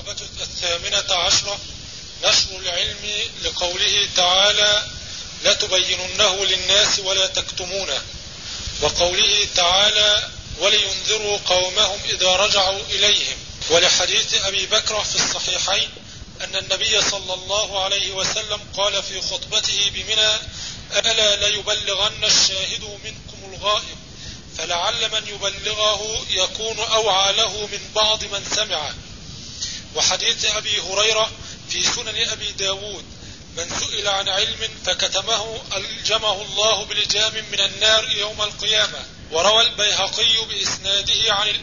الشعبة 18 نشر العلم لقوله تعالى لتبيننه للناس ولا تكتمونه، وقوله تعالى ولينذروا قومهم إذا رجعوا إليهم، ولحديث أبي بكر في الصحيحين أن النبي صلى الله عليه وسلم قال في خطبته بمنى ألا ليبلغن الشاهد منكم الغائب، فلعل من يبلغه يكون أوعى له من بعض من سمعه. وحديث أبي هريرة في سنن أبي داود من سئل عن علم فكتمه ألجمه الله بلجام من النار يوم القيامة. وروى البيهقي بإسناده عن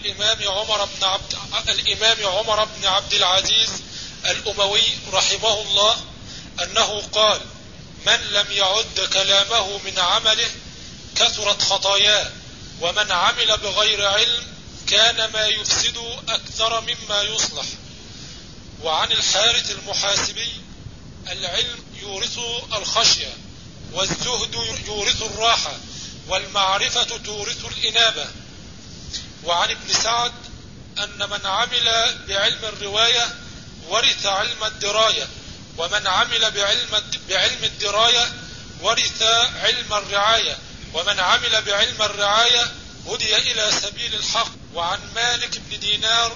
الإمام عمر بن عبد العزيز الأموي رحمه الله أنه قال من لم يعد كلامه من عمله كثرت خطاياه، ومن عمل بغير علم كان ما يفسد أكثر مما يصلح. وعن الحارث المحاسبي العلم يورث الخشية، والزهد يورث الراحة، والمعرفة تورث الإنابة. وعن ابن سعد أن من عمل بعلم الرواية ورث علم الدراية، ومن عمل بعلم الدراية ورث علم الرعاية، ومن عمل بعلم الرعاية هدي إلى سبيل الحق. وعن مالك بن دينار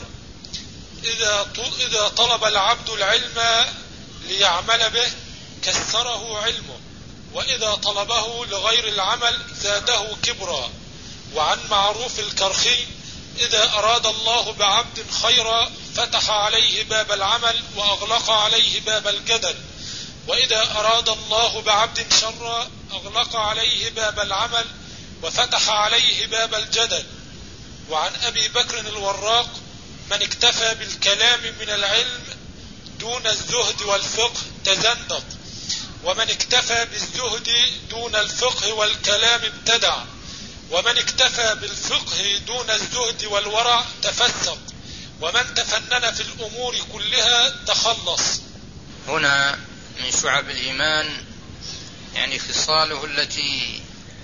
إذا طلب العبد العلم ليعمل به كسره علمه، وإذا طلبه لغير العمل زاده كبرا. وعن معروف الكرخي إذا أراد الله بعبد خيرا فتح عليه باب العمل وأغلق عليه باب الجدل، وإذا أراد الله بعبد شرا أغلق عليه باب العمل وفتح عليه باب الجدل. وعن أبي بكر الوراق من اكتفى بالكلام من العلم دون الزهد والفقه تزندق، ومن اكتفى بالزهد دون الفقه والكلام ابتدع، ومن اكتفى بالفقه دون الزهد والورع تفسق، ومن تفنن في الأمور كلها تخلص. هنا من شعب الإيمان يعني خصاله التي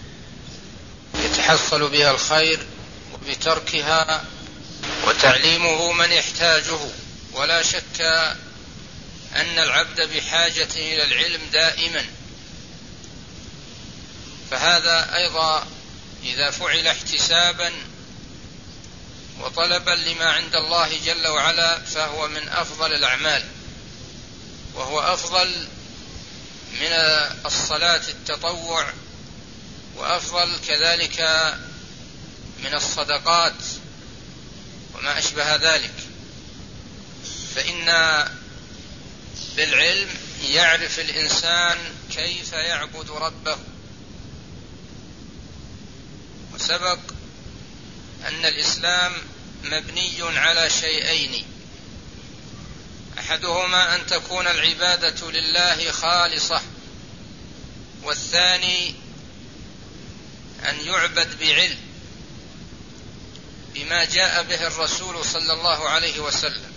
يتحصل بها الخير، وبتركها وتعليمه من يحتاجه. ولا شك أن العبد بحاجة إلى العلم دائما، فهذا أيضا إذا فعل احتسابا وطلبا لما عند الله جل وعلا فهو من أفضل الأعمال، وهو أفضل من الصلاة التطوع، وأفضل كذلك من الصدقات وما أشبه ذلك. فإن بالعلم يعرف الإنسان كيف يعبد ربه. وسبق أن الإسلام مبني على شيئين، أحدهما أن تكون العبادة لله خالصة، والثاني أن يعبد بعلم بما جاء به الرسول صلى الله عليه وسلم.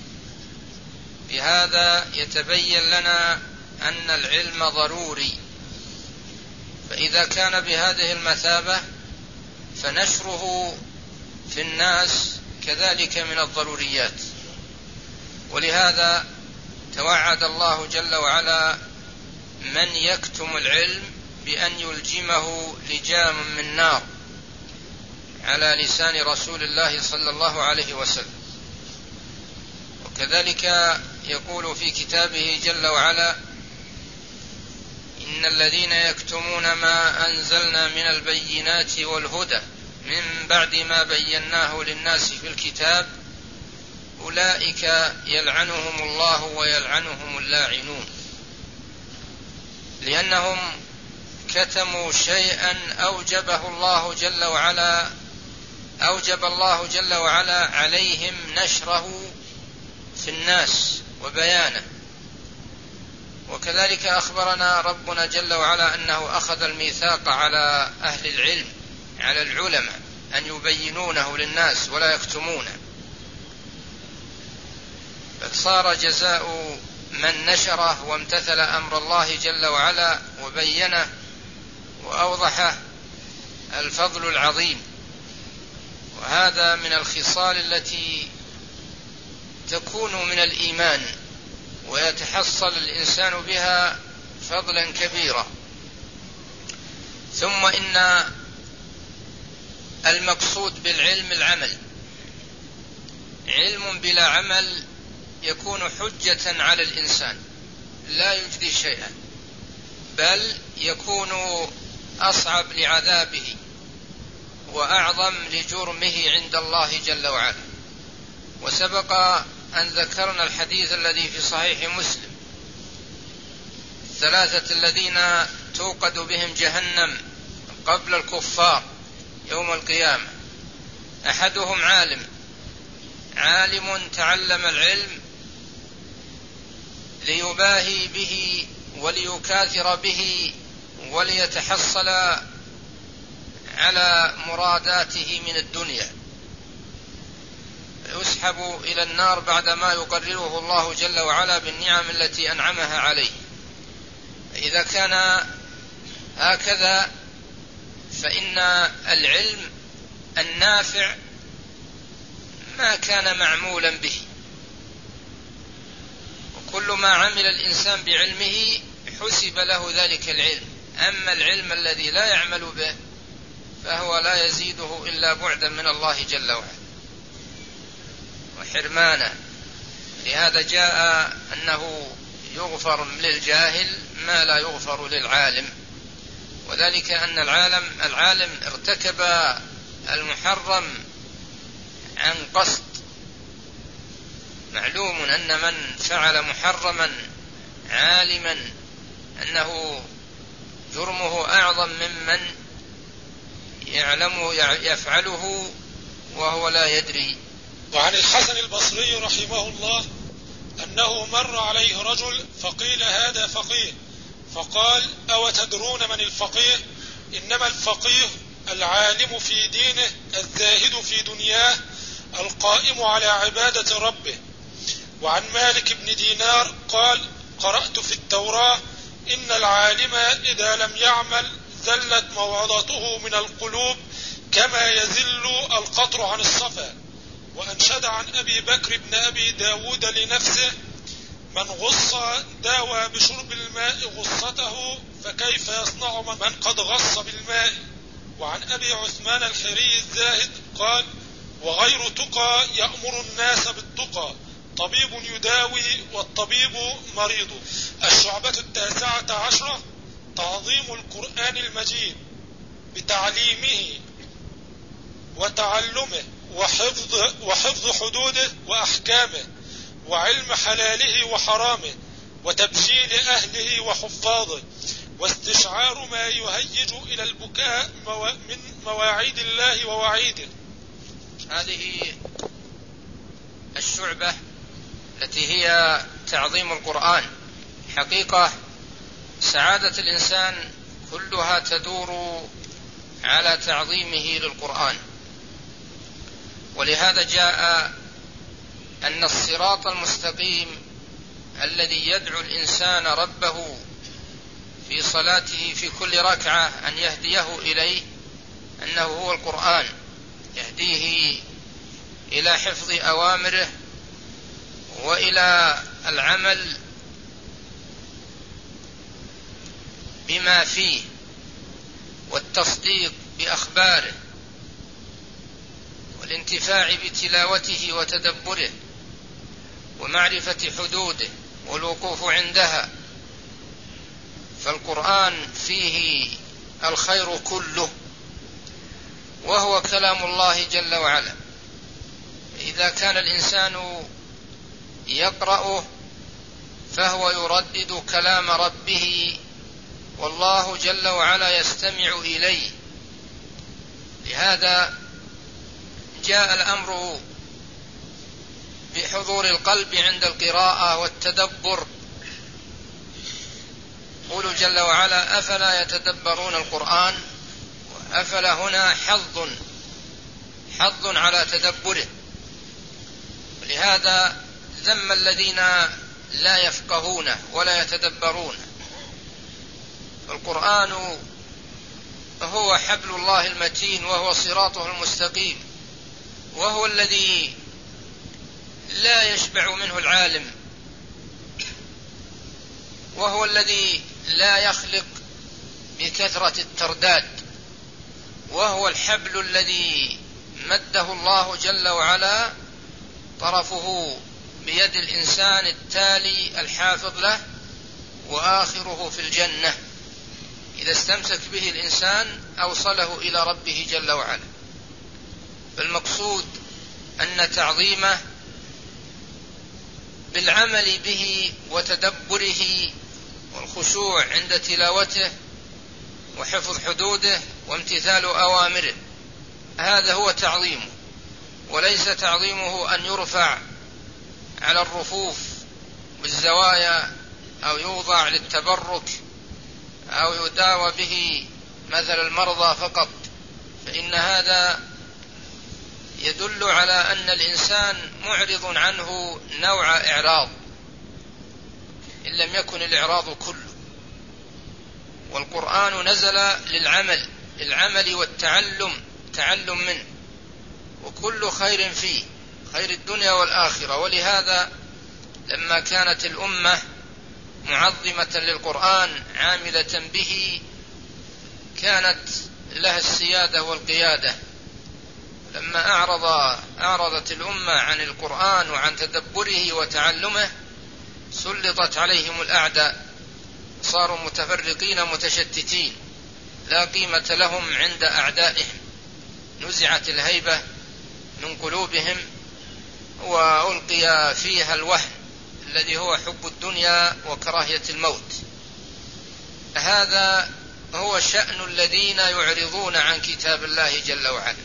بهذا يتبين لنا أن العلم ضروري، فإذا كان بهذه المثابة فنشره في الناس كذلك من الضروريات. ولهذا توعد الله جل وعلا من يكتم العلم بأن يلجمه لجام من نار على لسان رسول الله صلى الله عليه وسلم. وكذلك يقول في كتابه جل وعلا إن الذين يكتمون ما أنزلنا من البينات والهدى من بعد ما بيناه للناس في الكتاب أولئك يلعنهم الله ويلعنهم اللاعنون، لأنهم كتموا شيئا أوجب الله جل وعلا عليهم نشره في الناس وبيانه. وكذلك أخبرنا ربنا جل وعلا أنه أخذ الميثاق على أهل العلم، على العلماء، أن يبينونه للناس ولا يكتمونه. فصار جزاء من نشره وامتثل أمر الله جل وعلا وبينه وأوضحه الفضل العظيم. وهذا من الخصال التي تكون من الإيمان ويتحصل الإنسان بها فضلا كبيرا. ثم إن المقصود بالعلم العمل، علم بلا عمل يكون حجة على الإنسان لا يجدي شيئا، بل يكون أصعب لعذابه وأعظم لجرمه عند الله جل وعلا. وسبق أن ذكرنا الحديث الذي في صحيح مسلم: 3 الذين توقد بهم جهنم قبل الكفار يوم القيامة: أحدهم عالم تعلم العلم ليباهي به وليكاثر به وليتحصل على مراداته من الدنيا، يسحب إلى النار بعدما يقرره الله جل وعلا بالنعم التي أنعمها عليه. إذا كان هكذا فإن العلم النافع ما كان معمولا به، وكل ما عمل الإنسان بعلمه حسب له ذلك العلم. أما العلم الذي لا يعمل به فهو لا يزيده إلا بعدا من الله جل وعلا وحرمانا. لهذا جاء أنه يغفر للجاهل ما لا يغفر للعالم، وذلك أن العالم ارتكب المحرم عن قصد. معلوم أن من فعل محرما عالما أنه جرمه أعظم ممن يفعله وهو لا يدري. وعن الحسن البصري رحمه الله أنه مر عليه رجل فقيل: هذا فقيه. فقال: أو تدرون من الفقيه؟ إنما الفقيه العالم في دينه الزاهد في دنياه القائم على عبادة ربه. وعن مالك بن دينار قال: قرأت في التوراة: إن العالم إذا لم يعمل زلت موعظته من القلوب كما يزل القطر عن الصفا. وأنشد عن أبي بكر بن أبي داود لنفسه: من غص داوى بشرب الماء غصته، فكيف يصنع من قد غص بالماء. وعن أبي عثمان الحري الزاهد قال: وغير تقى يأمر الناس بالتقى، طبيب يداوي والطبيب مريض. 19 تعظيم القرآن المجيد بتعليمه وتعلمه وحفظ حدوده وأحكامه، وعلم حلاله وحرامه، وتبجيل أهله وحفاظه، واستشعار ما يهيج إلى البكاء من مواعيد الله ووعيده. هذه الشعبة التي هي تعظيم القرآن. حقيقة سعادة الإنسان كلها تدور على تعظيمه للقرآن. ولهذا جاء أن الصراط المستقيم الذي يدعو الإنسان ربه في صلاته في كل ركعة أن يهديه إليه أنه هو القرآن، يهديه إلى حفظ أوامره وإلى العمل بما فيه والتصديق بأخباره والانتفاع بتلاوته وتدبره ومعرفة حدوده والوقوف عندها. فالقرآن فيه الخير كله، وهو كلام الله جل وعلا. إذا كان الإنسان يقرأه فهو يردد كلام ربه، والله جل وعلا يستمع إليه. لهذا جاء الأمر بحضور القلب عند القراءة والتدبر. قول جل وعلا: أفلا يتدبرون القرآن. وأفلا هنا حظ على تدبره. ولهذا ذم الذين لا يفقهونه ولا يتدبرونه. القرآن هو حبل الله المتين، وهو صراطه المستقيم، وهو الذي لا يشبع منه العالم، وهو الذي لا يخلق بكثرة الترداد، وهو الحبل الذي مده الله جل وعلا طرفه بيد الإنسان التالي الحافظ له، وآخره في الجنة. إذا استمسك به الإنسان أوصله إلى ربه جل وعلا. فالمقصود أن تعظيمه بالعمل به وتدبره والخشوع عند تلاوته وحفظ حدوده وامتثال أوامره، هذا هو تعظيمه، وليس تعظيمه أن يرفع على الرفوف بالزوايا أو يوضع للتبرك أو يداوى به مثل المرضى فقط، فإن هذا يدل على أن الإنسان معرض عنه نوع إعراض إن لم يكن الإعراض كله. والقرآن نزل للعمل والتعلم منه، وكل خير فيه، خير الدنيا والآخرة. ولهذا لما كانت الأمة معظمة للقرآن عاملة به كانت لها السيادة والقيادة. لما أعرضت الأمة عن القرآن وعن تدبره وتعلمه سلطت عليهم الأعداء، صاروا متفرقين متشتتين لا قيمة لهم عند أعدائهم، نزعت الهيبة من قلوبهم وألقي فيها الوهن الذي هو حب الدنيا وكراهية الموت. هذا هو شأن الذين يعرضون عن كتاب الله جل وعلا.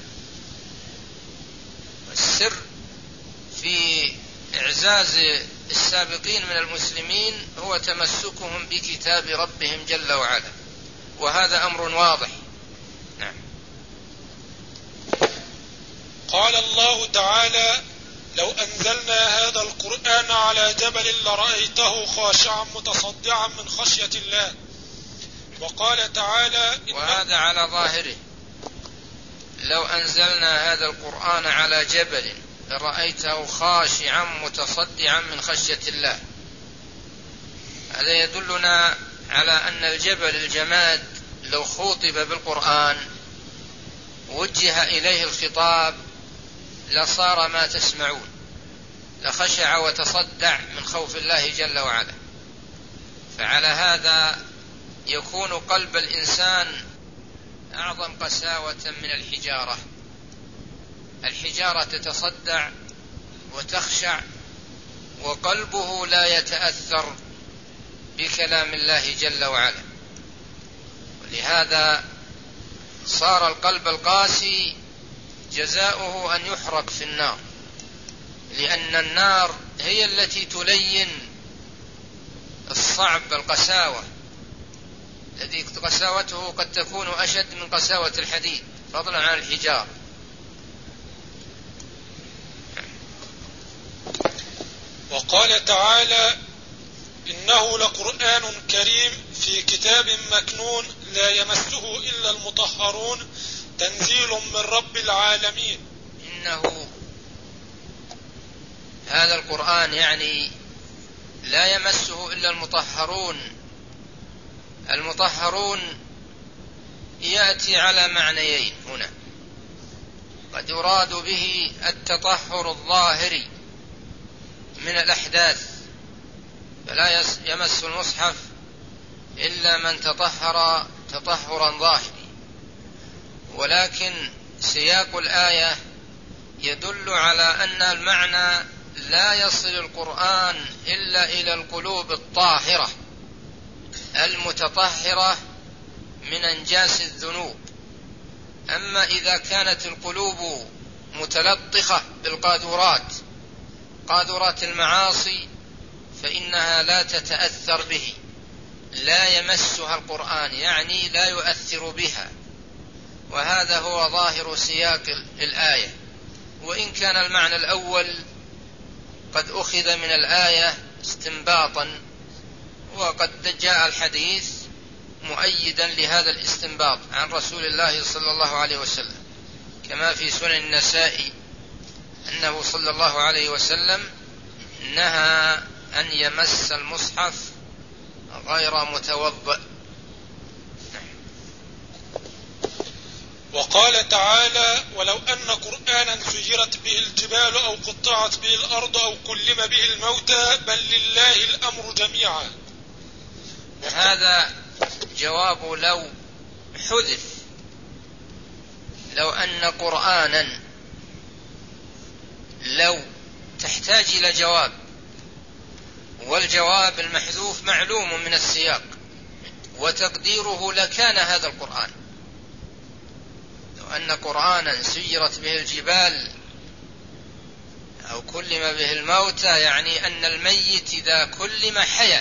السر في إعزاز السابقين من المسلمين هو تمسكهم بكتاب ربهم جل وعلا، وهذا أمر واضح. نعم. قال الله تعالى: لو أنزلنا هذا القرآن على جبل لرأيته خاشعا متصدعا من خشية الله. وقال تعالى: وهذا على ظاهره، لو أنزلنا هذا القرآن على جبل لرأيته خاشعا متصدعا من خشية الله. هذا يدلنا على أن الجبل الجماد لو خوطب بالقرآن وجه إليه الخطاب لصار ما تسمعون، لخشع وتصدع من خوف الله جل وعلا. فعلى هذا يكون قلب الإنسان أعظم قساوة من الحجارة. الحجارة تتصدع وتخشع وقلبه لا يتأثر بكلام الله جل وعلا. ولهذا صار القلب القاسي جزاؤه أن يحرق في النار، لأن النار هي التي تلين الصعب القساوة، الذي قساوته قد تكون أشد من قساوة الحديد فضلا عن الحجار. وقال تعالى: إنه لقرآن كريم في كتاب مكنون لا يمسه إلا المطهرون تنزيل من رب العالمين. إنه هذا القرآن يعني لا يمسه إلا المطهرون. المطهرون يأتي على معنيين هنا، قد يراد به التطهر الظاهري من الأحداث، فلا يمس المصحف إلا من تطهر تطهرا ظاهري. ولكن سياق الآية يدل على أن المعنى لا يصل القرآن إلا إلى القلوب الطاهرة المتطهرة من أنجاس الذنوب. أما إذا كانت القلوب متلطخة بالقاذورات، قاذورات المعاصي، فإنها لا تتأثر به، لا يمسها القرآن، يعني لا يؤثر بها. وهذا هو ظاهر سياق الآية. وإن كان المعنى الأول قد أخذ من الآية استنباطا، وقد جاء الحديث مؤيدا لهذا الاستنباط عن رسول الله صلى الله عليه وسلم، كما في سنن النسائي أنه صلى الله عليه وسلم نهى أن يمس المصحف غير متوضئ. وقال تعالى: ولو أن قرآنا سيرت به الجبال أو قطعت به الأرض أو كلم به الموتى بل لله الأمر جميعا. هذا جواب لو حذف. لو أن قرآنا، لو تحتاج إلى جواب، والجواب المحذوف معلوم من السياق، وتقديره لكان هذا القرآن. لو أن قرآنا سيرت به الجبال أو كلم به الموتى، يعني أن الميت إذا كلم حيا،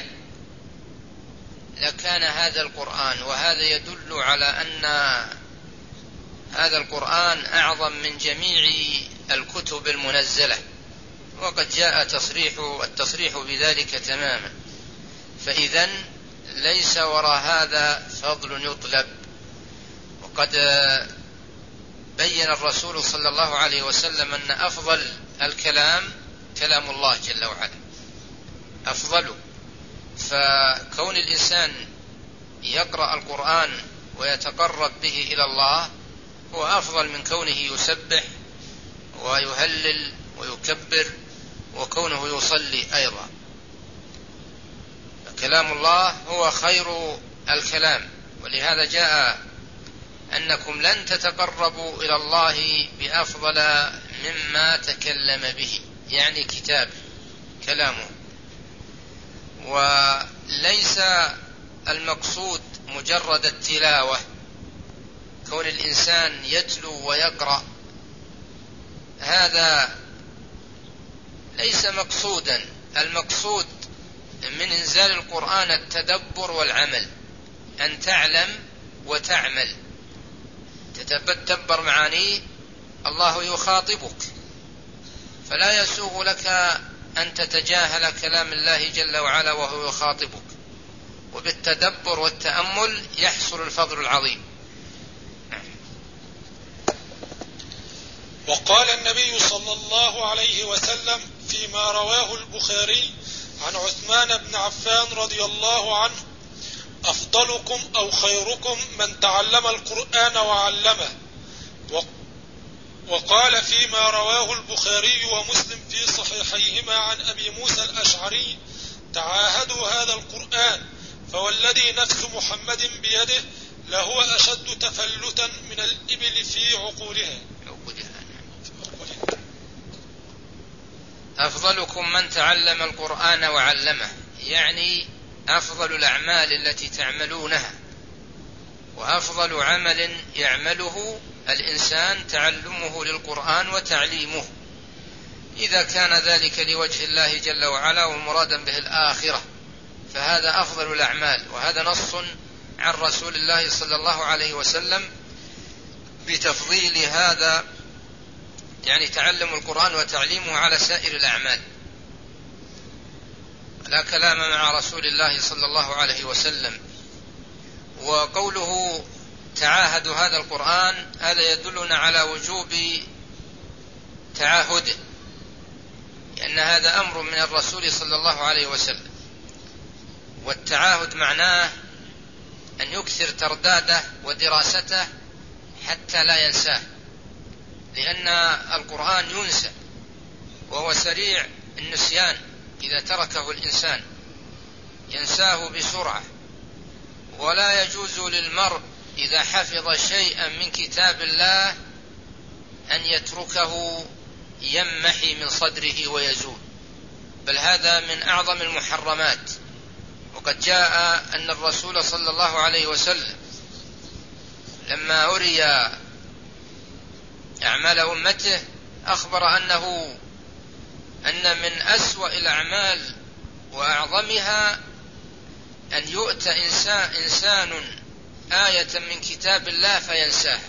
لكان هذا القرآن. وهذا يدل على أن هذا القرآن أعظم من جميع الكتب المنزلة، وقد جاء التصريح بذلك تماما. فإذن ليس وراء هذا فضل يطلب. وقد بين الرسول صلى الله عليه وسلم أن أفضل الكلام كلام الله جل وعلا، أفضله. فكون الإنسان يقرأ القرآن ويتقرب به إلى الله هو أفضل من كونه يسبح ويهلل ويكبر وكونه يصلي أيضا. كلام الله هو خير الكلام، ولهذا جاء أنكم لن تتقربوا إلى الله بأفضل مما تكلم به، يعني كتاب كلامه. وليس المقصود مجرد التلاوة، كون الإنسان يتلو ويقرأ، هذا ليس مقصودا. المقصود من إنزال القرآن التدبر والعمل، أن تعلم وتعمل، تتدبر معانيه. الله يخاطبك، فلا يسوغ لك أن تتجاهل كلام الله جل وعلا وهو يخاطبك. وبالتدبر والتأمل يحصل الفضل العظيم. وقال النبي صلى الله عليه وسلم فيما رواه البخاري عن عثمان بن عفان رضي الله عنه: أفضلكم أو خيركم من تعلم القرآن وعلمه. وقال فيما رواه البخاري ومسلم في صحيحيهما عن أبي موسى الأشعري: تعاهدوا هذا القرآن فوالذي نفس محمد بيده لهو أشد تفلتا من الإبل في عقولها. أفضلكم من تعلم القرآن وعلمه، يعني أفضل الأعمال التي تعملونها، وأفضل عمل يعمله الإنسان تعلمه للقرآن وتعليمه، إذا كان ذلك لوجه الله جل وعلا ومرادا به الآخرة، فهذا أفضل الأعمال. وهذا نص عن رسول الله صلى الله عليه وسلم بتفضيل هذا، يعني تعلم القرآن وتعليمه على سائر الأعمال. لا كلام مع رسول الله صلى الله عليه وسلم. وقوله تعاهدوا هذا القرآن، هذا يدلنا على وجوب تعاهده، لأن هذا أمر من الرسول صلى الله عليه وسلم. والتعاهد معناه أن يكثر ترداده ودراسته حتى لا ينساه، لأن القرآن ينسى وهو سريع النسيان، إذا تركه الإنسان ينساه بسرعة. ولا يجوز للمرء إذا حفظ شيئا من كتاب الله أن يتركه يمحي من صدره ويزول، بل هذا من أعظم المحرمات. وقد جاء أن الرسول صلى الله عليه وسلم لما أري أعمال أمته أخبر أن من أسوأ الأعمال وأعظمها أن يؤتى إنسان آية من كتاب الله فينساه.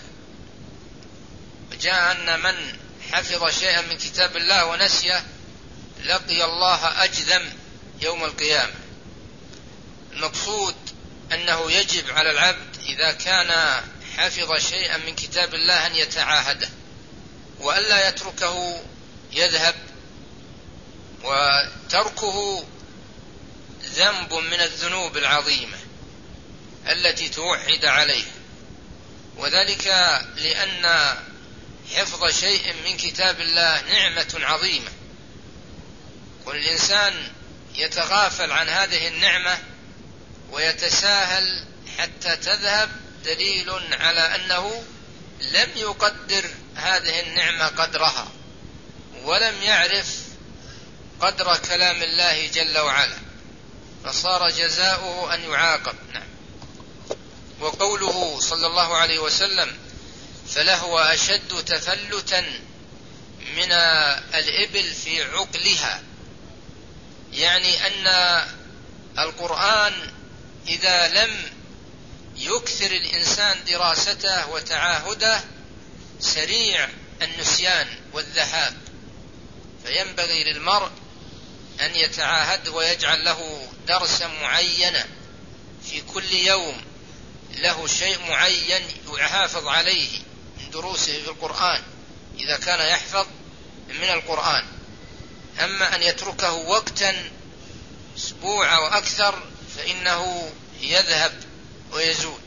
جاء أن من حفظ شيئا من كتاب الله ونسيه لقي الله أجذم يوم القيامة. المقصود أنه يجب على العبد إذا كان حفظ شيئا من كتاب الله أن يتعاهده، وألا يتركه يذهب وتركه ذنب من الذنوب العظيمة التي توعد عليه، وذلك لأن حفظ شيء من كتاب الله نعمة عظيمة، والإنسان يتغافل عن هذه النعمة ويتساهل حتى تذهب، دليل على أنه لم يقدر هذه النعمة قدرها، ولم يعرف قدر كلام الله جل وعلا، فصار جزاؤه أن يعاقب. نعم. وقوله صلى الله عليه وسلم: فلهو أشد تفلتا من الإبل في عقلها، يعني أن القرآن إذا لم يكثر الإنسان دراسته وتعاهده سريع النسيان والذهاب، فينبغي للمرء أن يتعاهد ويجعل له درسا معينا في كل يوم، له شيء معين يحافظ عليه من دروسه في القرآن إذا كان يحفظ من القرآن. أما أن يتركه وقتا أسبوع أو أكثر فإنه يذهب ويزول.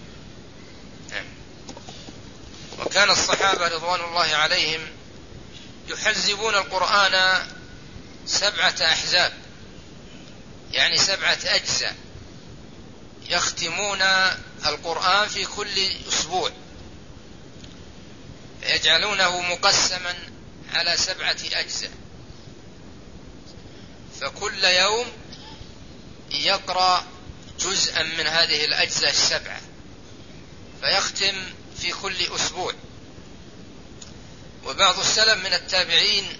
وكان الصحابة رضوان الله عليهم يحزبون القرآن 7 أحزاب، يعني 7 أجزاء، يختمون القرآن في كل أسبوع، يجعلونه مقسما على 7 أجزاء، فكل يوم يقرأ جزءا من هذه الأجزاء 7، فيختم في كل أسبوع. وبعض السلف من التابعين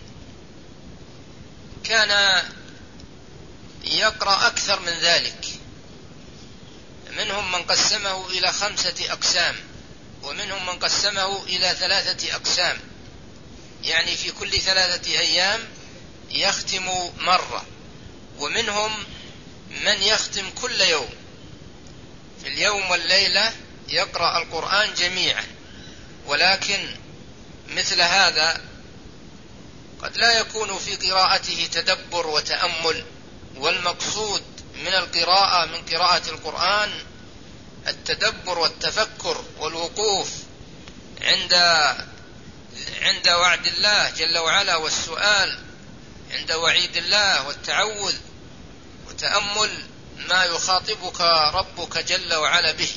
كان يقرأ أكثر من ذلك، منهم من قسمه إلى 5 أقسام، ومنهم من قسمه إلى 3 أقسام، يعني في كل 3 أيام يختم مرة، ومنهم من يختم كل يوم في اليوم والليلة يقرأ القرآن جميعا. ولكن مثل هذا قد لا يكون في قراءته تدبر وتأمل، والمقصود من القراءة من قراءة القرآن التدبر والتفكر والوقوف عند وعد الله جل وعلا، والسؤال عند وعيد الله، والتعوذ وتأمل ما يخاطبك ربك جل وعلا به.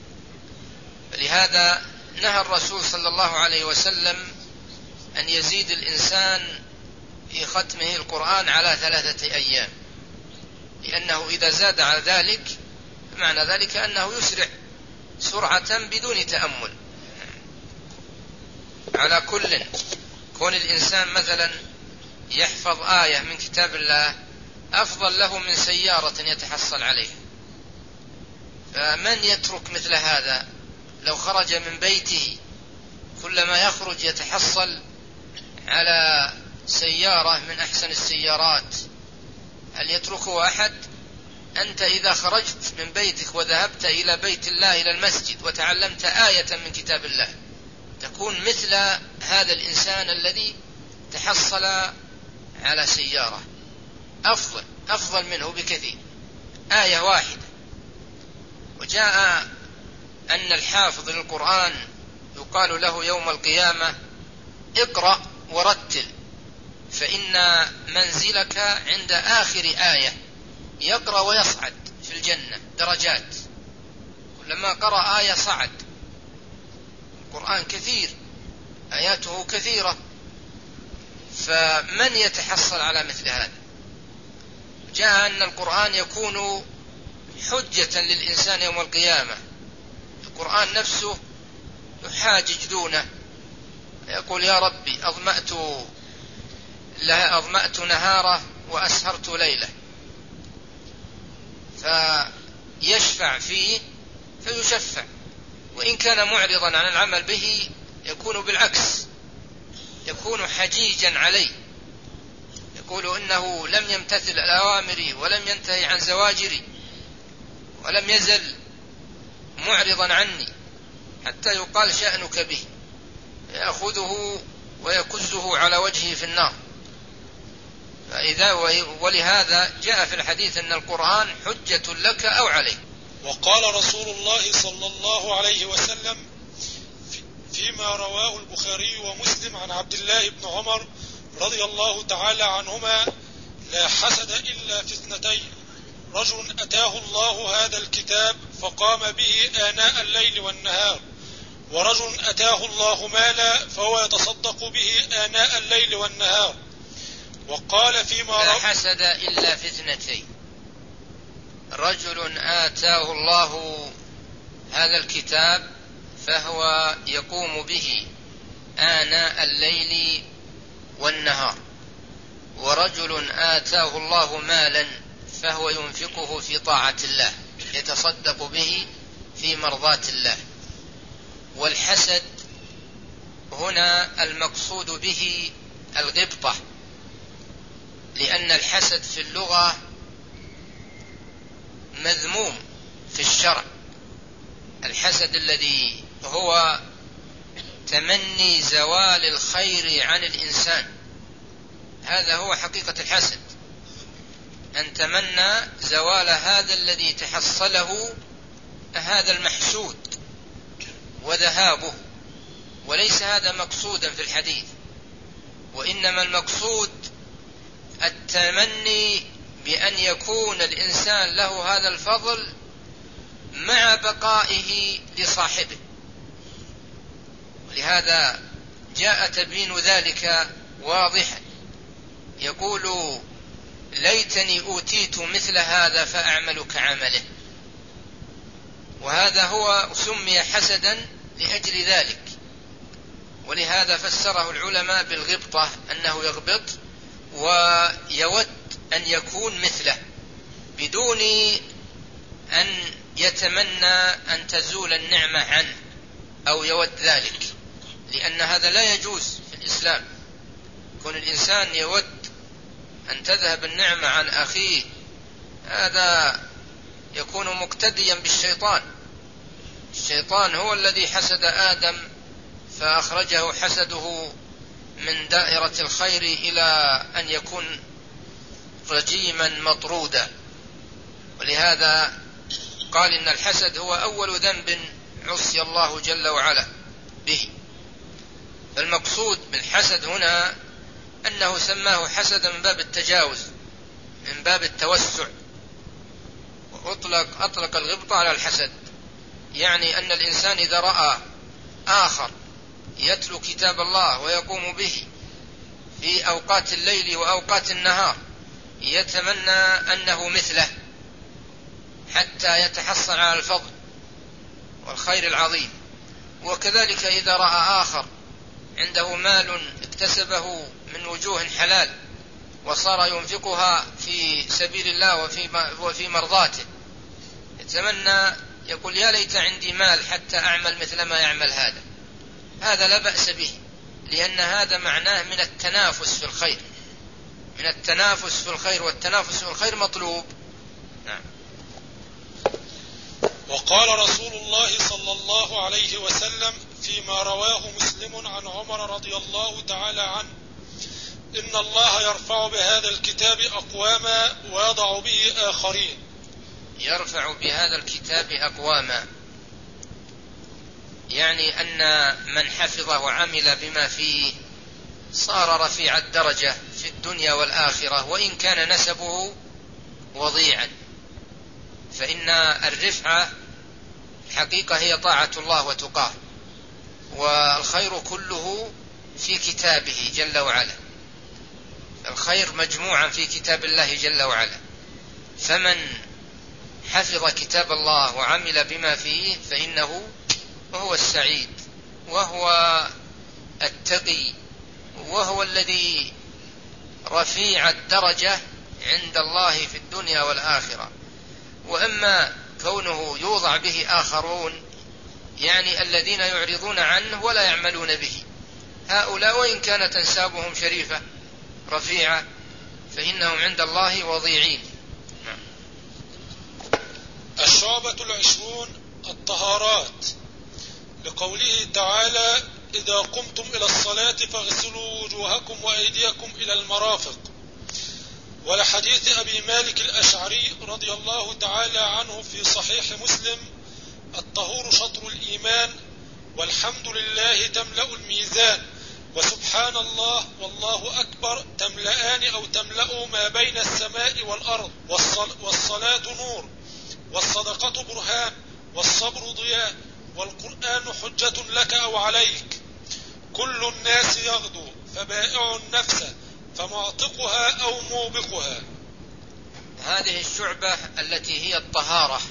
فلهذا نهى الرسول صلى الله عليه وسلم أن يزيد الإنسان في ختمه القرآن على 3 أيام، لأنه إذا زاد على ذلك معنى ذلك أنه يسرع سرعة بدون تأمل. على كل، كون الإنسان مثلا يحفظ آية من كتاب الله أفضل له من سيارة يتحصل عليها. فمن يترك مثل هذا؟ لو خرج من بيته كلما يخرج يتحصل على سيارة من أحسن السيارات، هل يتركه أحد؟ أنت إذا خرجت من بيتك وذهبت إلى بيت الله إلى المسجد وتعلمت آية من كتاب الله تكون مثل هذا الإنسان الذي تحصل على سيارة، أفضل منه بكثير، آية واحدة. وجاء أن الحافظ للقرآن يقال له يوم القيامة: اقرأ ورتل، فإن منزلك عند آخر آية. يقرأ ويصعد في الجنة درجات، كلما قرأ آية صعد. القرآن كثير، آياته كثيرة، فمن يتحصل على مثل هذا؟ جاء أن القرآن يكون حجة للإنسان يوم القيامة. القرآن نفسه يحاجج دونه، يقول: يا ربي أظمأت نهاره وأسهرت ليله، فيشفع فيه فيشفع، وإن كان معرضا عن العمل به يكون بالعكس، يكون حجيجا عليه، يقول إنه لم يمتثل الأوامر ولم ينتهي عن زواجري ولم يزل معرضا عني، حتى يقال شأنك به، يأخذه ويكزه على وجهه في النار. ولهذا جاء في الحديث أن القرآن حجة لك أو عليك. وقال رسول الله صلى الله عليه وسلم فيما رواه البخاري ومسلم عن عبد الله بن عمر رضي الله تعالى عنهما: لا حسد إلا في اثنتين: رجل أتاه الله هذا الكتاب فقام به آناء الليل والنهار، ورجل أتاه الله مالا فهو يتصدق به آناء الليل والنهار. وقال فيما لا حسد إلا في اثنتين: رجل آتاه الله هذا الكتاب فهو يقوم به آناء الليل والنهار، ورجل آتاه الله مالا فهو ينفقه في طاعة الله، يتصدق به في مرضاة الله. والحسد هنا المقصود به الغبطة، لأن الحسد في اللغة مذموم في الشرع. الحسد الذي هو تمني زوال الخير عن الإنسان، هذا هو حقيقة الحسد، أن تمنى زوال هذا الذي تحصله هذا المحسود وذهابه، وليس هذا مقصودا في الحديث، وإنما المقصود التمني بأن يكون الإنسان له هذا الفضل مع بقائه لصاحبه. ولهذا جاء تبيين ذلك واضحا، يقول: ليتني أوتيت مثل هذا فأعمل كعمله. وهذا هو سمي حسدا لأجل ذلك، ولهذا فسره العلماء بالغبطة، أنه يغبط ويود أن يكون مثله بدون أن يتمنى أن تزول النعمة عنه أو يود ذلك، لأن هذا لا يجوز في الإسلام. يكون الإنسان يود أن تذهب النعمة عن أخيه، هذا يكون مقتديا بالشيطان. الشيطان هو الذي حسد آدم فأخرجه حسده من دائرة الخير إلى أن يكون رجيما مطرودا. ولهذا قال إن الحسد هو أول ذنب عصي الله جل وعلا به. فالمقصود بالحسد هنا أنه سماه حسدا من باب التجاوز، من باب التوسع، وأطلق الغبطة على الحسد، يعني أن الإنسان إذا رأى آخر يتلو كتاب الله ويقوم به في أوقات الليل وأوقات النهار يتمنى أنه مثله حتى يتحصل على الفضل والخير العظيم. وكذلك إذا رأى آخر عنده مال اكتسبه من وجوه حلال وصار ينفقها في سبيل الله وفي مرضاته، يتمنى، يقول: يا ليت عندي مال حتى أعمل مثل ما يعمل هذا. هذا لا بأس به، لأن هذا معناه من التنافس في الخير، من التنافس في الخير، والتنافس في الخير مطلوب. نعم. وقال رسول الله صلى الله عليه وسلم فيما رواه مسلم عن عمر رضي الله تعالى عنه: إن الله يرفع بهذا الكتاب أقواما ويضع به آخرين. يرفع بهذا الكتاب أقواما، يعني أن من حفظه وعمل بما فيه صار رفيع الدرجة في الدنيا والآخرة، وإن كان نسبه وضيعا. فإن الرفعة الحقيقة هي طاعة الله وتقاه، والخير كله في كتابه جل وعلا، الخير مجموعا في كتاب الله جل وعلا. فمن حفظ كتاب الله وعمل بما فيه فإنه وهو السعيد، وهو التقي، وهو الذي رفيع الدرجة عند الله في الدنيا والآخرة. وأما كونه يوضع به آخرون، يعني الذين يعرضون عنه ولا يعملون به، هؤلاء وإن كانت أنسابهم شريفة رفيعة فإنهم عند الله وضيعين. الشعبة 20 الطهارات، لقوله تعالى: إذا قمتم إلى الصلاة فاغسلوا وجوهكم وأيديكم إلى المرافق. ولحديث أبي مالك الأشعري رضي الله تعالى عنه في صحيح مسلم: الطهور شطر الإيمان، والحمد لله تملأ الميزان، وسبحان الله والله أكبر تملأان أو تملأ ما بين السماء والأرض، والصلاة نور، والصدقة برهان، والصبر ضياء، والقرآن حجة لك أو عليك. كل الناس يغدو فبائع النفس فمعتقها أو موبقها. هذه الشعبة التي هي الطهارة.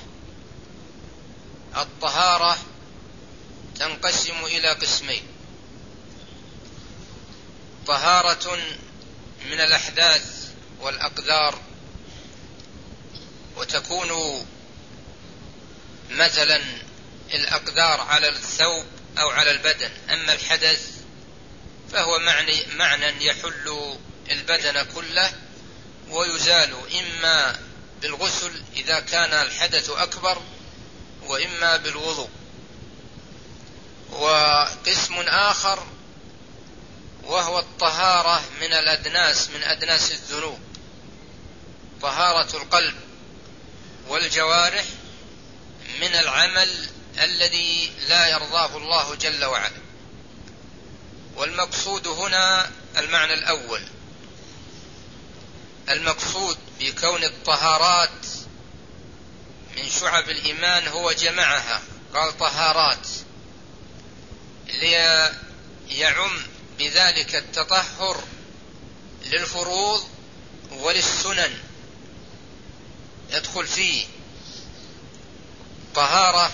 الطهارة تنقسم إلى قسمين: طهارة من الأحداث والأقذار، وتكون مثلا الأقذار على الثوب أو على البدن، أما الحدث فهو معنى يحل البدن كله ويزال إما بالغسل إذا كان الحدث أكبر، وإما بالوضوء. وقسم آخر وهو الطهارة من الأدناس، من أدناس الذنوب، طهارة القلب والجوارح من العمل الذي لا يرضاه الله جل وعلا. والمقصود هنا المعنى الأول. المقصود بكون الطهارات من شعب الإيمان هو جمعها، قال طهارات، ليعم بذلك التطهر للفروض وللسنن، يدخل فيه طهارة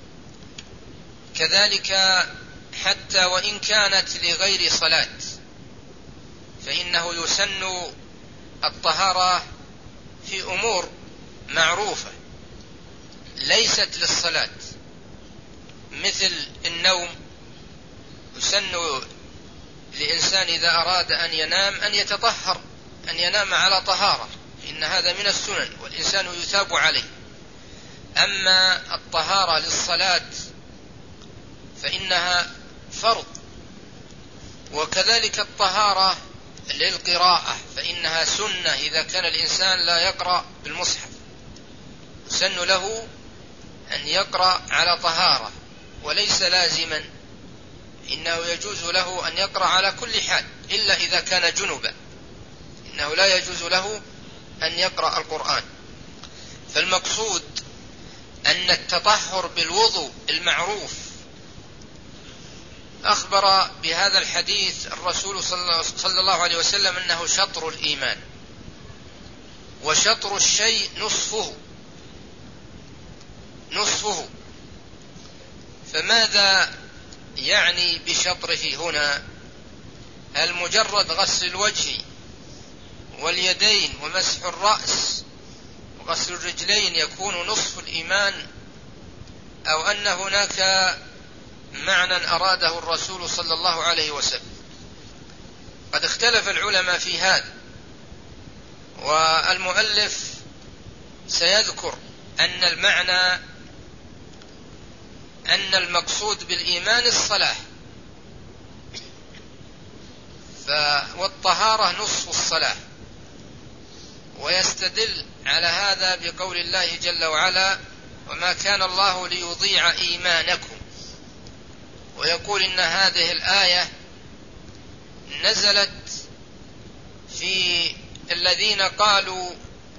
كذلك حتى وإن كانت لغير صلاة، فإنه يسن الطهارة في أمور معروفة ليست للصلاة، مثل النوم. يسن لإنسان إذا أراد أن ينام أن يتطهر، أن ينام على طهارة، إن هذا من السنن والإنسان يثاب عليه. أما الطهارة للصلاة فإنها فرض، وكذلك الطهارة للقراءة فإنها سنة إذا كان الإنسان لا يقرأ بالمصحف، يسن له أن يقرأ على طهارة وليس لازما، إنه يجوز له أن يقرأ على كل حال إلا إذا كان جنبا، إنه لا يجوز له أن يقرأ القرآن. فالمقصود أن التطهر بالوضوء المعروف أخبر بهذا الحديث الرسول صلى الله عليه وسلم أنه شطر الإيمان، وشطر الشيء نصفه. فماذا يعني بشطره هنا؟ هل مجرد غسل الوجه واليدين ومسح الرأس وغسل الرجلين يكون نصف الإيمان، أو أن هناك معنى أراده الرسول صلى الله عليه وسلم؟ قد اختلف العلماء في هذا، والمؤلف سيذكر أن المعنى أن المقصود بالإيمان الصلاة، والطهارة نصف الصلاة، ويستدل على هذا بقول الله جل وعلا: وما كان الله ليضيع إيمانكم. ويقول إن هذه الآية نزلت في الذين قالوا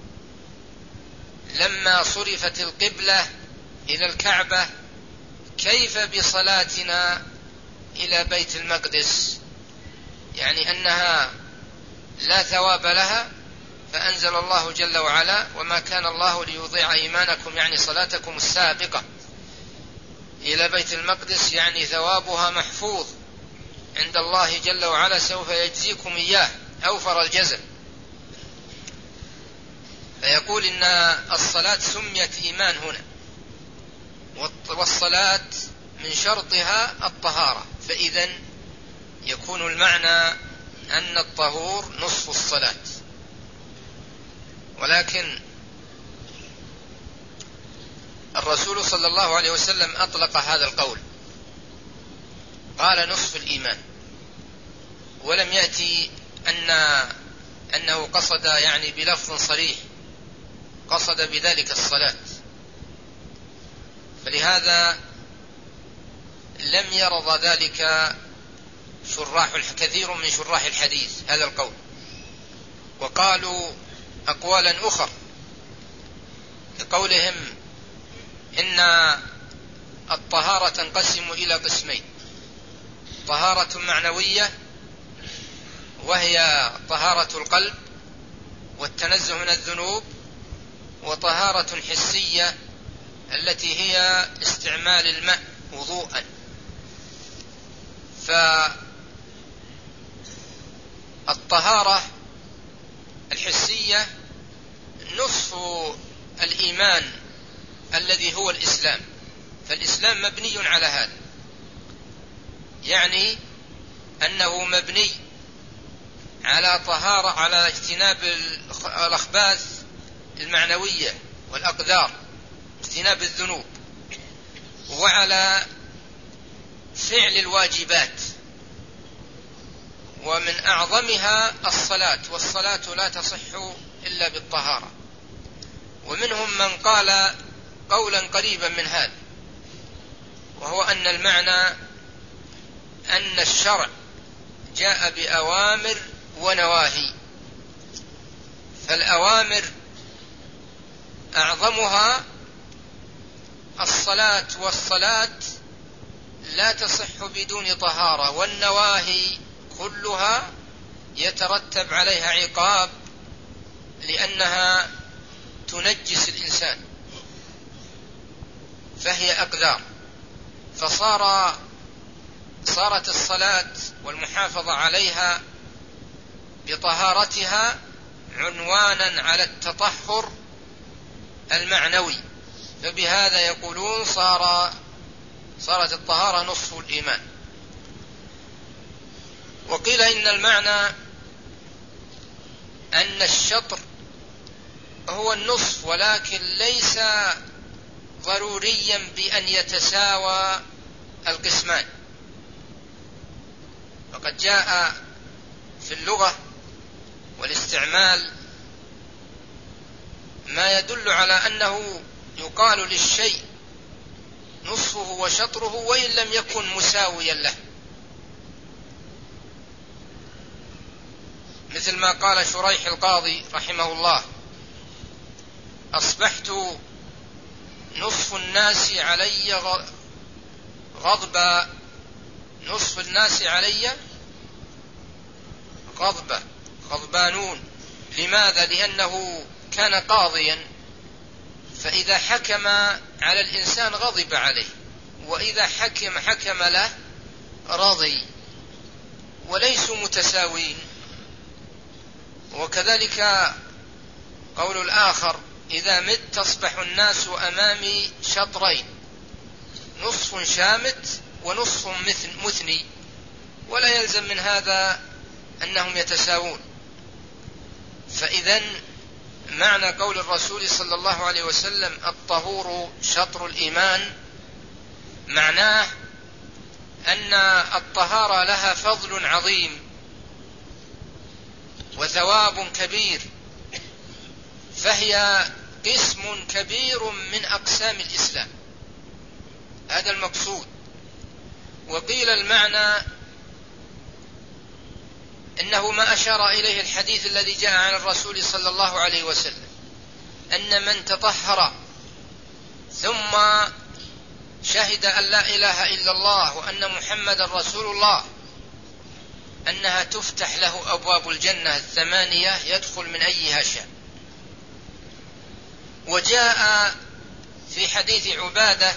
لما صرفت القبلة إلى الكعبة: كيف بصلاتنا إلى بيت المقدس؟ يعني أنها لا ثواب لها، فأنزل الله جل وعلا: وما كان الله ليضيع إيمانكم، يعني صلاتكم السابقة إلى بيت المقدس، يعني ثوابها محفوظ عند الله جل وعلا، سوف يجزيكم إياه أوفر الجزاء. فيقول إن الصلاة سميت إيمان هنا، والصلاة من شرطها الطهارة، فإذن يكون المعنى أن الطهور نصف الصلاة. ولكن الرسول صلى الله عليه وسلم أطلق هذا القول، قال نصف الإيمان، ولم يأتي أن أنه قصد يعني بلفظ صريح، قصد بذلك الصلاة، فلهذا لم يرضى ذلك كثير من شراح الحديث هذا القول، وقالوا أقوالا أخرى لقولهم إن الطهارة تنقسم إلى قسمين: طهارة معنوية وهي طهارة القلب والتنزه من الذنوب، وطهارة حسية التي هي استعمال الماء وضوءا. فالطهارة الحسية نصف الإيمان الذي هو الإسلام، فالإسلام مبني على هذا، يعني أنه مبني على طهارة، على اجتناب الأخباث المعنوية والأقدار، اجتناب الذنوب، وعلى فعل الواجبات، ومن أعظمها الصلاة، والصلاة لا تصح إلا بالطهارة. ومنهم من قال قولا قريبا من هذا، وهو أن المعنى أن الشرع جاء بأوامر ونواهي، فالأوامر أعظمها الصلاة، والصلاة لا تصح بدون طهارة، والنواهي كلها يترتب عليها عقاب لأنها تنجس الإنسان، فهي أقدار. فصارت الصلاة والمحافظة عليها بطهارتها عنوانا على التطهر المعنوي، فبهذا يقولون صارت الطهارة نصف الإيمان. وقيل إن المعنى أن الشطر هو النصف، ولكن ليس ضروريا بأن يتساوى القسمان، وقد جاء في اللغة والاستعمال ما يدل على أنه يقال للشيء نصفه وشطره وإن لم يكن مساويا له، مثل ما قال شريح القاضي رحمه الله: أصبحت نصف الناس علي غضبا، نصف الناس علي غضبانون. لماذا؟ لأنه كان قاضيا، فإذا حكم على الإنسان غضب عليه، وإذا حكم له رضي، وليسوا متساوين. وكذلك قول الآخر: إذا مت تصبح الناس أمامي شطرين، نصف شامت ونصف مثني، ولا يلزم من هذا أنهم يتساوون. فإذن معنى قول الرسول صلى الله عليه وسلم: الطهور شطر الإيمان، معناه أن الطهارة لها فضل عظيم وثواب كبير، فهي قسم كبير من أقسام الإسلام، هذا المقصود. وقيل المعنى إنه ما أشار إليه الحديث الذي جاء عن الرسول صلى الله عليه وسلم، أن من تطهر ثم شهد أن لا إله إلا الله وأن محمد رسول الله، أنها تفتح له أبواب الجنة 8 يدخل من أيها شاء. وجاء في حديث عبادة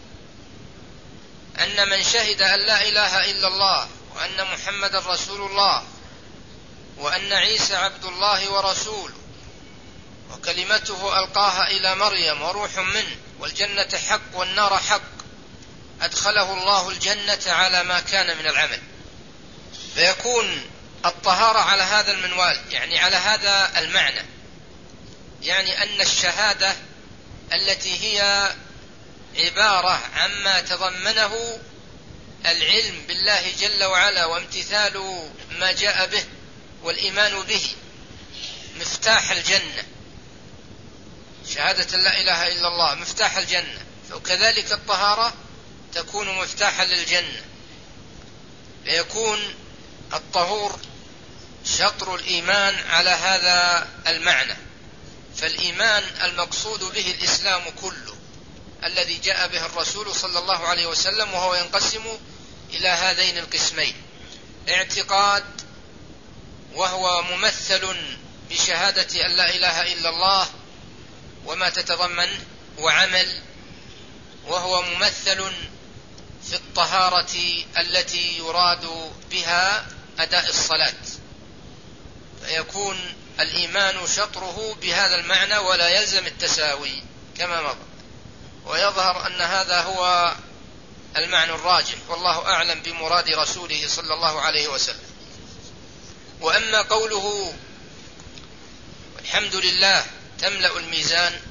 أن من شهد أن لا إله إلا الله وأن محمد رسول الله وأن عيسى عبد الله ورسوله وكلمته ألقاها إلى مريم وروح منه والجنة حق والنار حق، أدخله الله الجنة على ما كان من العمل. فيكون الطهارة على هذا المنوال، يعني على هذا المعنى، يعني أن الشهادة التي هي عبارة عما تضمنه العلم بالله جل وعلا وامتثال ما جاء به والإيمان به مفتاح الجنة، شهادة لا إله إلا الله مفتاح الجنة، وكذلك الطهارة تكون مفتاحا للجنة، ليكون الطهور شطر الإيمان على هذا المعنى. فالإيمان المقصود به الإسلام كله الذي جاء به الرسول صلى الله عليه وسلم، وهو ينقسم إلى هذين القسمين: اعتقاد وهو ممثل بشهادة أن لا إله إلا الله وما تتضمنه، وعمل وهو ممثل في الطهارة التي يراد بها أداء الصلاة. فيكون الإيمان شطره بهذا المعنى ولا يلزم التساوي كما مضى، ويظهر أن هذا هو المعنى الراجح، والله أعلم بمراد رسوله صلى الله عليه وسلم. وأما قوله الحمد لله تملأ الميزان،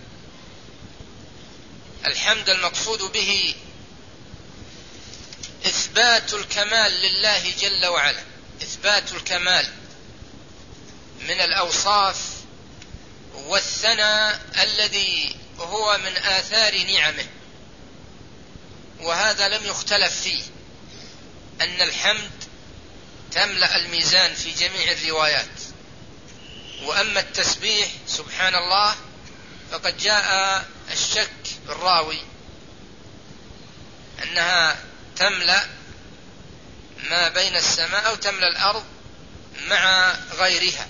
الحمد المقصود به إثبات الكمال لله جل وعلا، إثبات الكمال من الأوصاف والثناء الذي هو من آثار نعمه، وهذا لم يختلف فيه، أن الحمد تملأ الميزان في جميع الروايات. وأما التسبيح سبحان الله فقد جاء الشك بالراوي أنها تملأ ما بين السماء أو تملأ الأرض مع غيرها،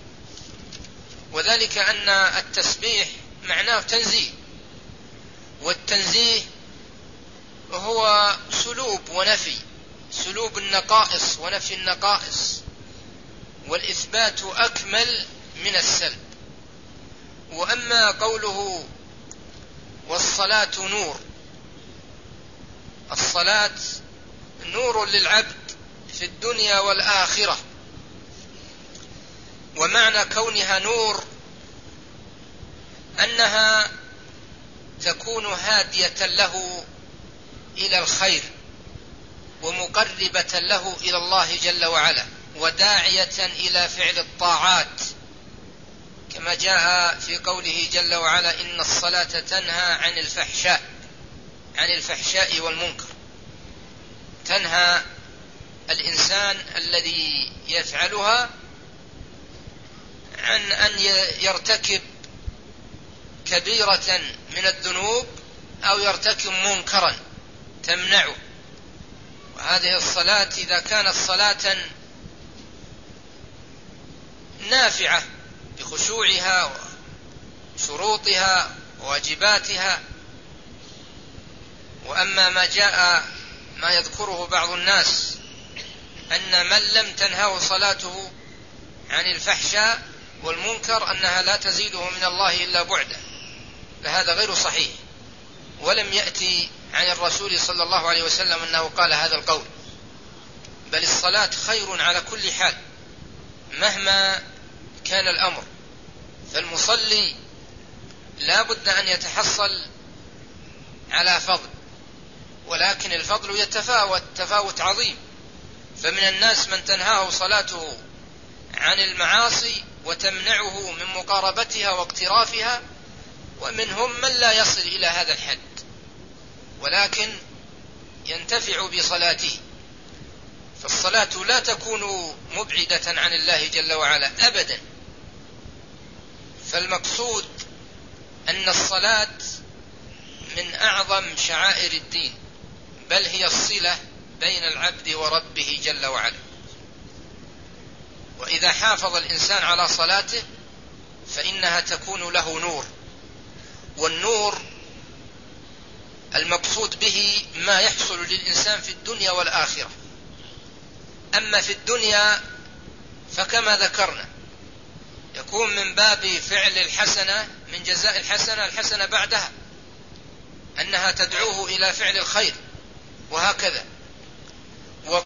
وذلك أن التسبيح معناه تنزيه، والتنزيه هو سلوب ونفي، سلوب النقائص ونفي النقائص، والإثبات أكمل من السلب. وأما قوله والصلاة نور، الصلاة نور للعبد في الدنيا والآخرة، ومعنى كونها نور أنها تكون هادية له إلى الخير، ومقربة له إلى الله جل وعلا، وداعية إلى فعل الطاعات، كما جاء في قوله جل وعلا إن الصلاة تنهى عن الفحشاء والمنكر، تنهى الإنسان الذي يفعلها عن أن يرتكب كبيرة من الذنوب أو يرتكب منكرا تمنعه. وهذه الصلاة إذا كانت صلاة نافعة بخشوعها وشروطها وواجباتها. وأما ما يذكره بعض الناس أن من لم تنهه صلاته عن الفحشاء والمنكر أنها لا تزيده من الله إلا بعدا، فهذا غير صحيح، ولم يأتي عن الرسول صلى الله عليه وسلم أنه قال هذا القول، بل الصلاة خير على كل حال مهما كان الأمر. فالمصلي لا بد أن يتحصل على فضل، ولكن الفضل يتفاوت تفاوت عظيم، فمن الناس من تنهاه صلاته عن المعاصي وتمنعه من مقاربتها واقترافها، ومنهم من لا يصل إلى هذا الحد ولكن ينتفع بصلاته. فالصلاة لا تكون مبعدة عن الله جل وعلا أبدا، فالمقصود أن الصلاة من أعظم شعائر الدين، بل هي الصلة بين العبد وربه جل وعلا. وإذا حافظ الإنسان على صلاته فإنها تكون له نور، والنور المقصود به ما يحصل للإنسان في الدنيا والآخرة. أما في الدنيا فكما ذكرنا يكون من باب فعل الحسنة، من جزاء الحسنة بعدها، أنها تدعوه إلى فعل الخير، وهكذا.